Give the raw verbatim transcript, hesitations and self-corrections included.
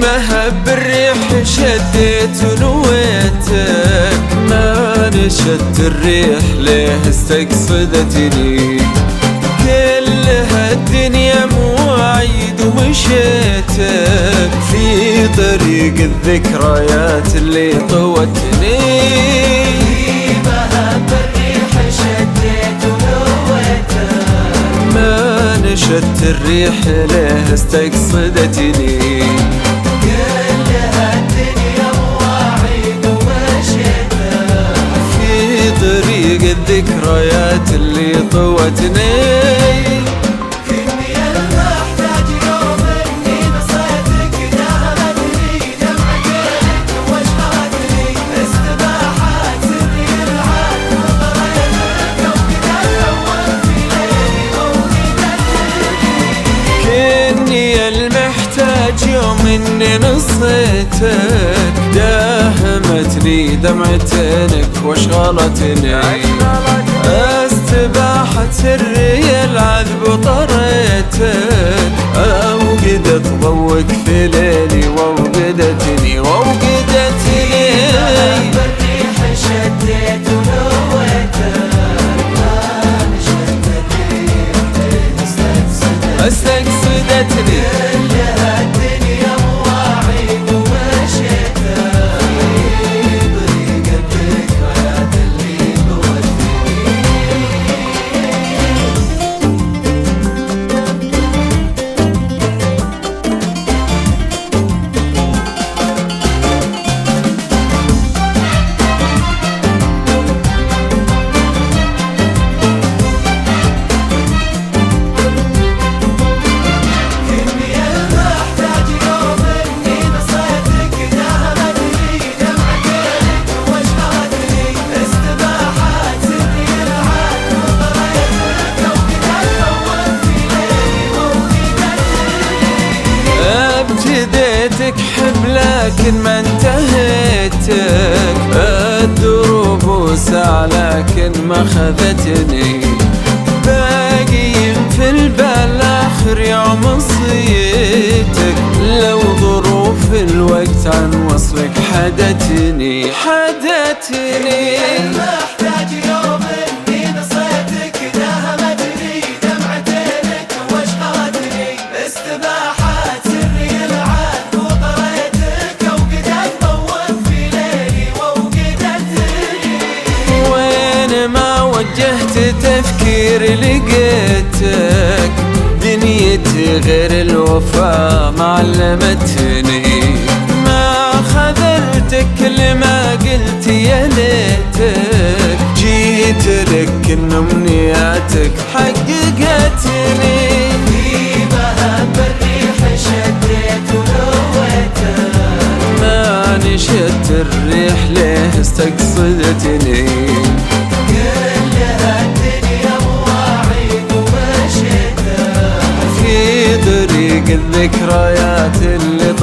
بها بالريح شديت ونويتك، ما نشدت الريح ليه استقصدتني، كلها الدنيا مواعيد ومشيتك في طريق الذكريات اللي طوتني. بها بالريح شديت ونويتك، ما نشدت الريح ليه استقصدتني، كلها الدنيا مواعيد ومشيتك في طريق الذكريات اللي طوتني. كني المحتاج يوم اني نصيتك، دهمتني دمعتك واشهدني استباحات سري العاد وطريتك وكذا في ليلي وولدتني. كني المحتاج يوم اني نصيتك، داهمتني دمعتك واشغلتني استباحت سري العذب وطريتك، اوقدت ضوك في ليلي ووقدتني ووقدتني. بالريح شديت ونويتك، ما نشدت الريح استقصدتني، استقصدتني كلها الدنيا مواعيد ومشيتك في طريق الذكريات اللي طوتني. كني المحتاج يوم اني نصيتك، دهمتني دمعتك واشهدني استباحات سري العاد وطريتك وكذا في ليلي وولدتني. ابتديتك حب لكن ما انتهيتك، الدروب وسع لكن ما خذتني، باقي في البال اخر يوم صيتك، لو ظروف الوقت عن وصلك حدتني حدتني. محتاج يوم اني نصيتك، دهمتني دمعتك واشهدني استباحات سري العاد وطريتك وقدت ضوء في ليلي ووقدتني. وين ما وجهت تفكيري لقيتك، دنيتي غير الوفا ما علمتني، ما خذلتك كل ما قلت يا ليتك، جيت لك ان امنياتك حققتني. بها بالريح شديت ونويتك، ما نشدت الريح ليه استقصدتني، كلها الدنيا مواعيد ومشيتك في طريق الذكريات اللي